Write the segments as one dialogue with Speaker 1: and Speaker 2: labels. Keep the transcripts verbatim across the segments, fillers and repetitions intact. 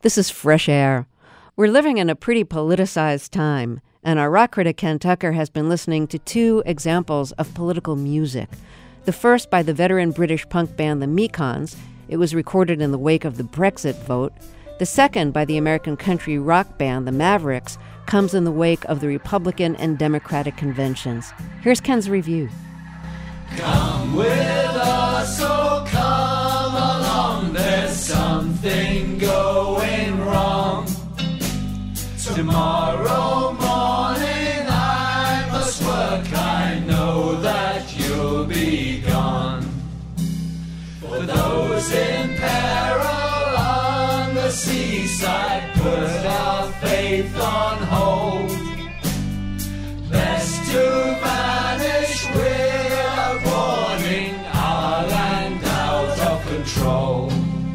Speaker 1: This is Fresh Air. We're living in a pretty politicized time, and our rock critic Ken Tucker has been listening to two examples of political music. The first by the veteran British punk band The Mekons. It was recorded in the wake of the Brexit vote. The second by the American country rock band The Mavericks comes in the wake of the Republican and Democratic conventions. Here's Ken's review.
Speaker 2: Come with us, oh come along, there's something going wrong. Tomorrow morning I must work, I know that you'll be gone. For those in peril on the seaside, put our faith on hold. Best to vanish without warning, our land out of control.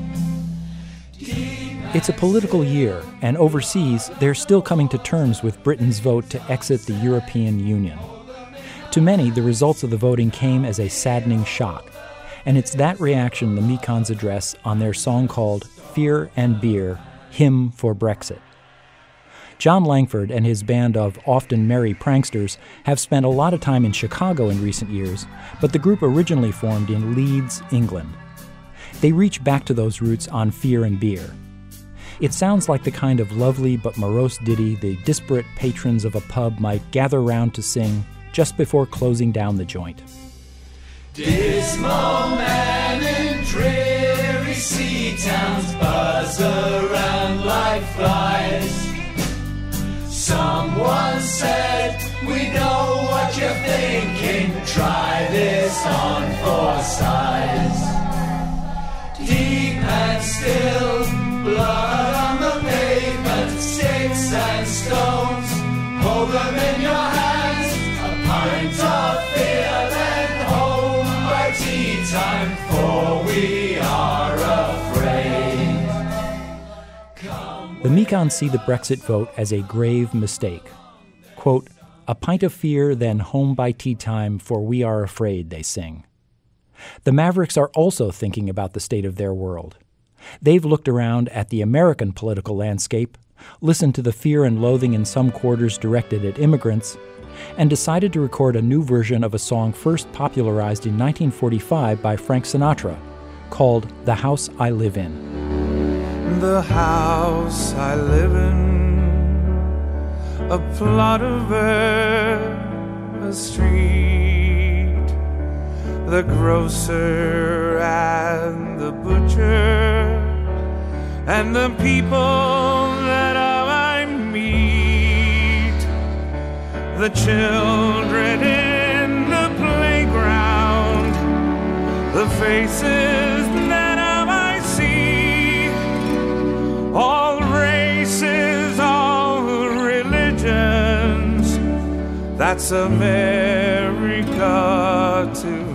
Speaker 3: It's a political year, and overseas, they're still coming to terms with Britain's vote to exit the European Union. To many, the results of the voting came as a saddening shock, and it's that reaction the Mekons address on their song called Fear and Beer, Hymn for Brexit. John Langford and his band of often merry pranksters have spent a lot of time in Chicago in recent years, but the group originally formed in Leeds, England. They reach back to those roots on Fear and Beer. It sounds like the kind of lovely but morose ditty the disparate patrons of a pub might gather round to sing just before closing down the joint.
Speaker 2: Dismal men in dreary sea towns buzz around like flies. Someone said, we know what you're thinking, try this on for size. Deep and still, blood on the pavement, sticks and stones, hold them in your hands, a pint of beer, then home by tea time, for we are afraid. Come
Speaker 3: The Mekons see the Brexit vote as a grave mistake. Quote, a pint of fear, then home by tea time, for we are afraid, they sing. The Mavericks are also thinking about the state of their world. They've looked around at the American political landscape, listened to the fear and loathing in some quarters directed at immigrants, and decided to record a new version of a song first popularized in nineteen forty-five by Frank Sinatra, called The House I Live In.
Speaker 4: The house I live in, a plot of earth, a street, the grocer and the butcher, and the people that I meet, the children in the playground, the faces that I see, all races, all religions, that's America to me.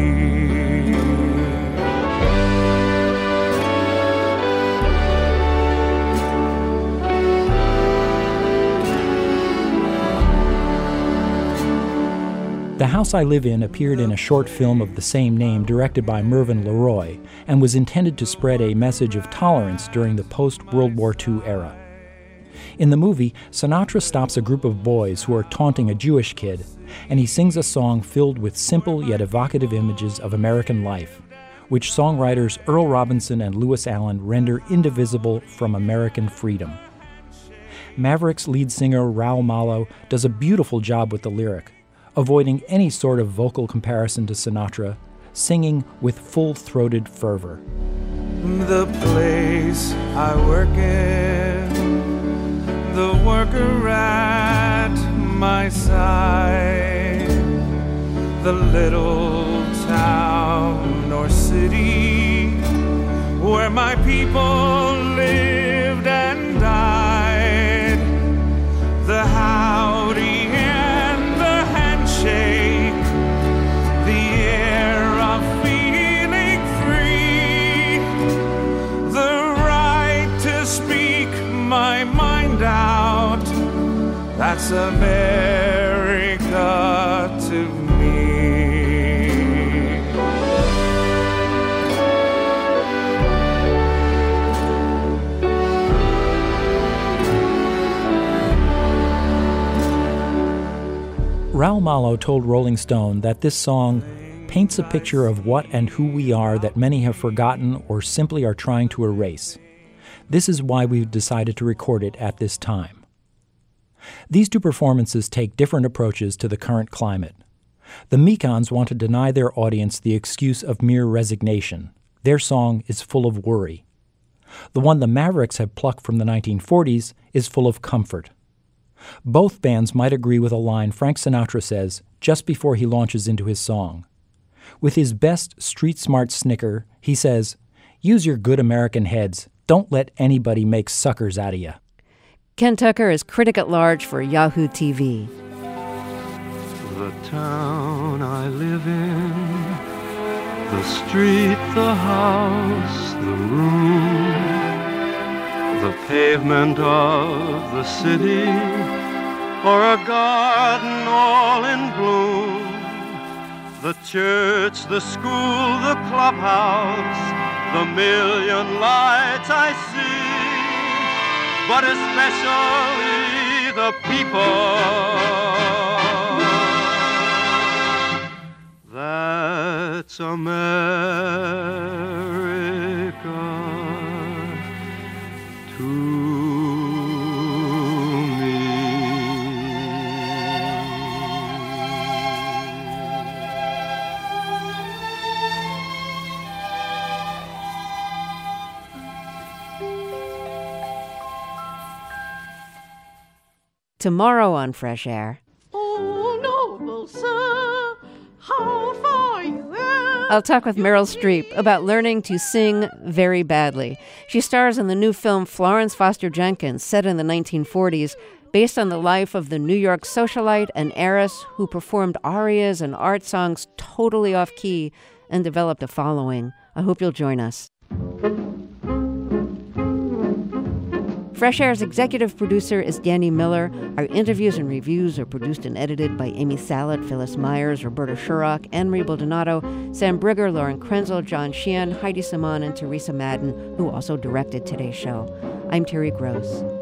Speaker 3: The House I Live In appeared in a short film of the same name directed by Mervyn LeRoy and was intended to spread a message of tolerance during the post-World War Two era. In the movie, Sinatra stops a group of boys who are taunting a Jewish kid, and he sings a song filled with simple yet evocative images of American life, which songwriters Earl Robinson and Lewis Allen render indivisible from American freedom. Mavericks lead singer Raul Malo does a beautiful job with the lyric, avoiding any sort of vocal comparison to Sinatra, singing with full-throated fervor.
Speaker 4: The place I work in, the worker at my side, the little town or city where my people lived and died, the howdy and the handshake, the air of feeling free, the right to speak my mind out, that's America to me.
Speaker 3: Raul Malo told Rolling Stone that this song paints a picture of what and who we are that many have forgotten or simply are trying to erase. This is why we've decided to record it at this time. These two performances take different approaches to the current climate. The Mekons want to deny their audience the excuse of mere resignation. Their song is full of worry. The one the Mavericks have plucked from the nineteen forties is full of comfort. Both bands might agree with a line Frank Sinatra says just before he launches into his song. With his best street-smart snicker, he says, "Use your good American heads. Don't let anybody make suckers out of you."
Speaker 1: Ken Tucker is critic at large for Yahoo T V.
Speaker 5: The town I live in, the street, the house, the room, the pavement of the city, or a garden all in bloom, the church, the school, the clubhouse, the million lights I see, but especially the people. That's America to me.
Speaker 1: Tomorrow on Fresh Air.
Speaker 6: Oh, noble sir, how far you have.
Speaker 1: I'll talk with Meryl Streep about learning to sing very badly. She stars in the new film Florence Foster Jenkins, set in the nineteen forties, based on the life of the New York socialite and heiress who performed arias and art songs totally off-key and developed a following. I hope you'll join us. Fresh Air's executive producer is Danny Miller. Our interviews and reviews are produced and edited by Amy Salet, Phyllis Myers, Roberta Shurock, Anne-Marie Baldonado, Sam Brigger, Lauren Krenzel, John Sheehan, Heidi Simon, and Teresa Madden, who also directed today's show. I'm Terry Gross.